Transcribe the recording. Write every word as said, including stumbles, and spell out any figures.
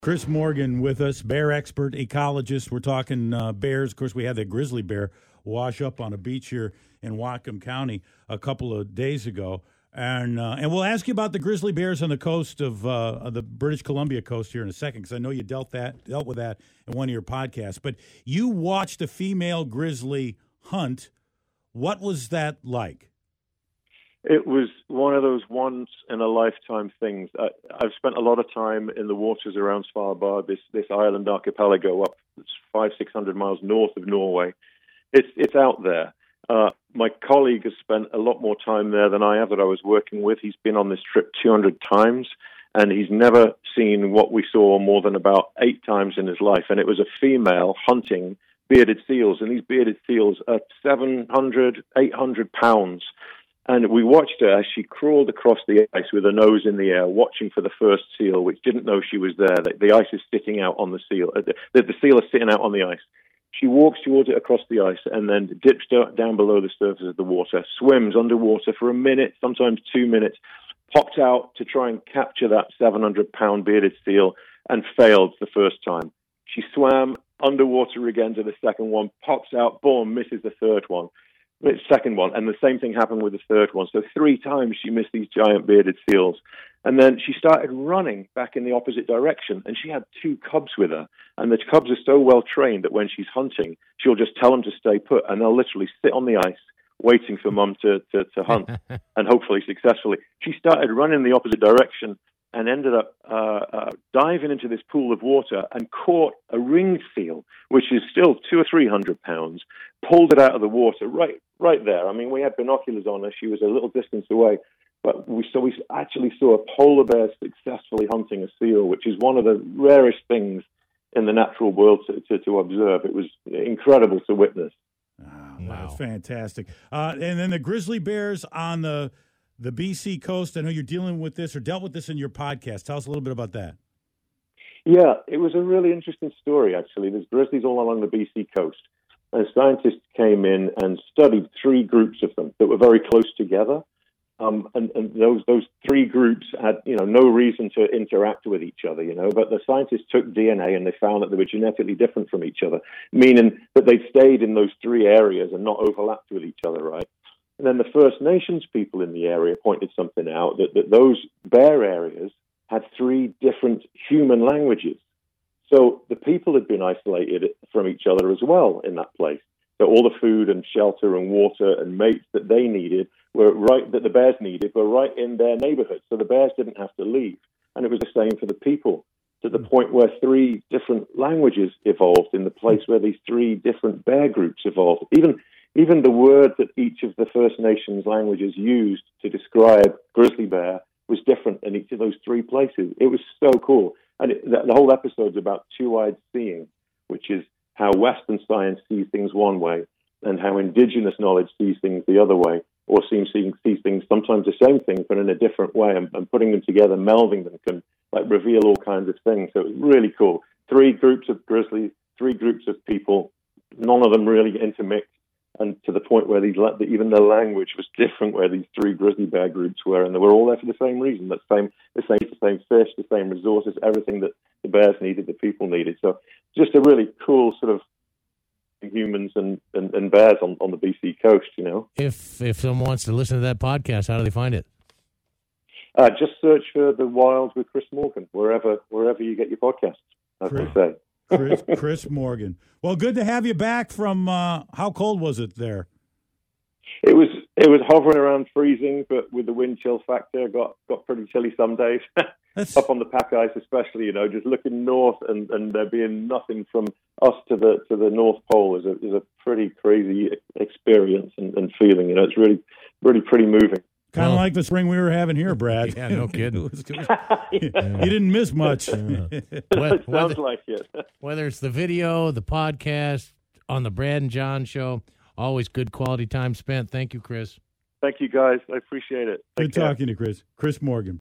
Chris Morgan with us, bear expert, ecologist. We're talking uh, bears. Of course, we had the grizzly bear wash up on a beach here in Whatcom County a couple of days ago. And uh, and we'll ask you about the grizzly bears on the coast of, uh, of the British Columbia coast here in a second, because I know you dealt that dealt with that in one of your podcasts. But you watched a female grizzly hunt. What was that like? It was one of those once-in-a-lifetime things. I, I've spent a lot of time in the waters around Svalbard, this this island archipelago up five, six hundred miles north of Norway. It's it's out there. Uh, my colleague has spent a lot more time there than I have that I was working with. He's been on this trip two hundred times, and he's never seen what we saw more than about eight times in his life. And it was a female hunting bearded seals, and these bearded seals are seven hundred, eight hundred pounds. And we watched her as she crawled across the ice with her nose in the air, watching for the first seal, which didn't know she was there. The, the ice is sitting out on the seal. Uh, the, the seal is sitting out on the ice. She walks towards it across the ice and then dips down below the surface of the water, swims underwater for a minute, sometimes two minutes, popped out to try and capture that seven hundred pound bearded seal and failed the first time. She swam underwater again to the second one, pops out, boom, misses the third one. The second one, and the same thing happened with the third one. So three times she missed these giant bearded seals. And then she started running back in the opposite direction, and she had two cubs with her. And the cubs are so well trained that when she's hunting, she'll just tell them to stay put, and they'll literally sit on the ice waiting for mum to, to, to hunt, and hopefully successfully. She started running the opposite direction and ended up uh, uh, diving into this pool of water and caught a ringed seal, which is still two or three hundred pounds, pulled it out of the water right right there. I mean, we had binoculars on her. She was a little distance away. But we so we actually saw a polar bear successfully hunting a seal, which is one of the rarest things in the natural world to, to, to observe. It was incredible to witness. Oh, wow. That's fantastic. Uh, and then the grizzly bears on the the B C coast. I know you're dealing with this or dealt with this in your podcast. Tell us a little bit about that. Yeah, it was a really interesting story, actually. There's grizzlies all along the B C coast. And scientists came in and studied three groups of them that were very close together. Um, and, and those those three groups had, you know, no reason to interact with each other, you know, but the scientists took D N A and they found that they were genetically different from each other, meaning that they stayed in those three areas and not overlapped with each other, right? And then the First Nations people in the area pointed something out, that, that those bear areas had three different human languages. So the people had been isolated from each other as well in that place. So all the food and shelter and water and mates that they needed were right, that the bears needed, were right in their neighborhood. So the bears didn't have to leave. And it was the same for the people, to the point where three different languages evolved in the place where these three different bear groups evolved. Even even the word that each of the First Nations languages used to describe grizzly bear was different in each of those three places. It was so cool. And it, the, the whole episode's about two-eyed seeing, which is how Western science sees things one way and how indigenous knowledge sees things the other way, or seems seeing sees things sometimes the same thing, but in a different way, and, and putting them together, melding them, can like reveal all kinds of things. So it was really cool. Three groups of grizzlies, three groups of people, none of them really intermixed, and to the point where these even the language was different where these three grizzly bear groups were, and they were all there for the same reason, the same, the same, the same fish, the same resources, everything that the bears needed, the people needed. So just a really cool sort of humans and, and, and bears on, on the B C coast, you know. If if someone wants to listen to that podcast, how do they find it? Uh, just search for The Wild with Chris Morgan, wherever wherever you get your podcasts, as Chris, I say. Chris, Chris Morgan. Well, good to have you back from, uh, how cold was it there? It was it was hovering around freezing, but with the wind chill factor, got got pretty chilly some days. Up on the pack ice, especially, you know, just looking north and, and there being nothing from us to the to the North Pole is a is a pretty crazy experience and, and feeling. You know, it's really really pretty moving. Kind of well, like the spring we were having here, Brad. Yeah, no kidding. it was, it was, yeah. You didn't miss much. Yeah. It sounds whether, like it. Whether it's the video, the podcast, on the Brad and John show, always good quality time spent. Thank you, Chris. Thank you, guys. I appreciate it. Take Good care. talking to Chris. Chris Morgan.